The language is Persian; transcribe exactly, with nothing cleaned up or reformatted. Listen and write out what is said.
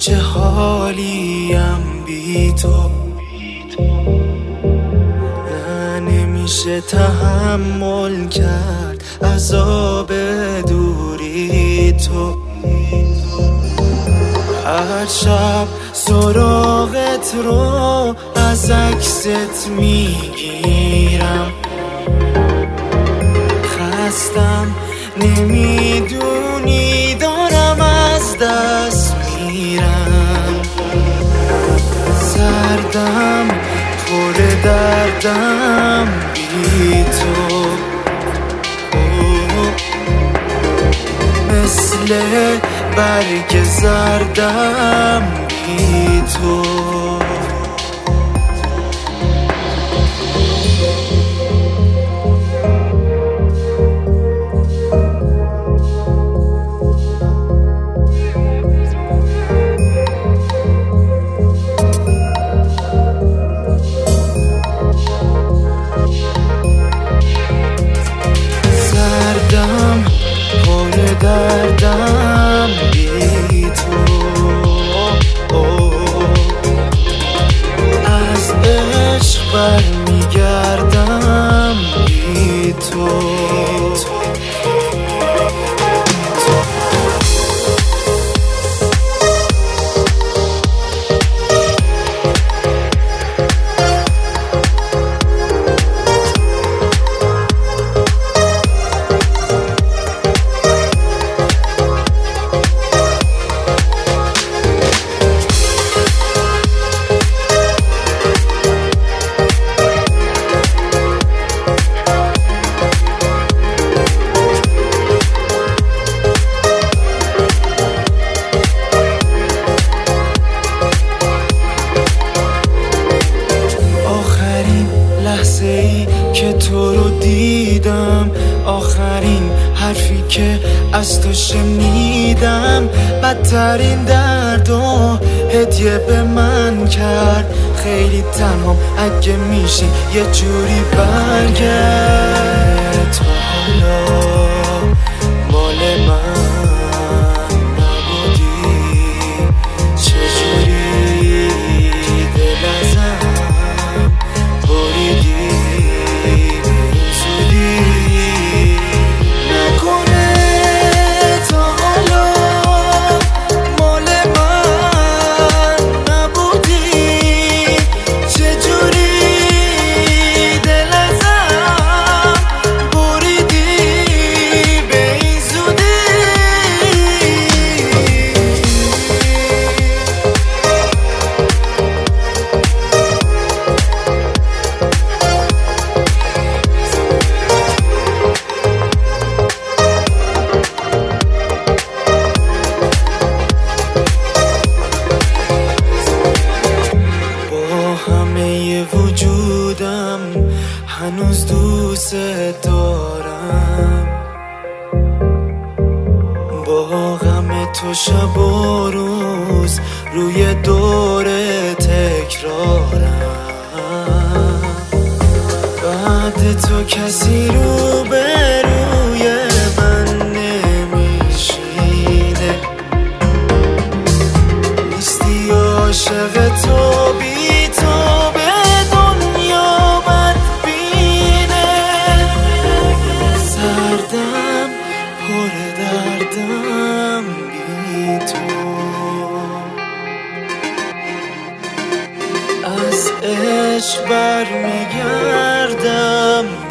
چه حالیم بی تو، نه نمیشه تحمل کرد عذاب دوری تو. هر شب سراغت رو از عکست میگیرم، خستم نمیدونی دارم از دست میرم. سردم پر دردم بی تو، مثل برگ زردم بی تو. سردم پر دردم بی تو، از عشق برمیگردم بی تو. لحظه ای که تو رو دیدم، آخرین حرفی که از تو شنیدم، بدترین درد و هدیه به من کرد. خیلی تنهام اگه میشی یه جوری برگرد. تو حالا مال من نبودی، چجوری دل ازم بریدی زودی. نکنه تا حالا مال من نبودی، چجوری دل ازم بریدی به این زودی. همه وجودم هنوز دوست دارم، با غم تو شب و روز روی دور تکرارم. بعد تو کسی رو به روی من نمیشینه، نیستی عاشق تو بی تو به دنیا بدبینه. سردم پر دردم بی تو، از عشق برمیگردم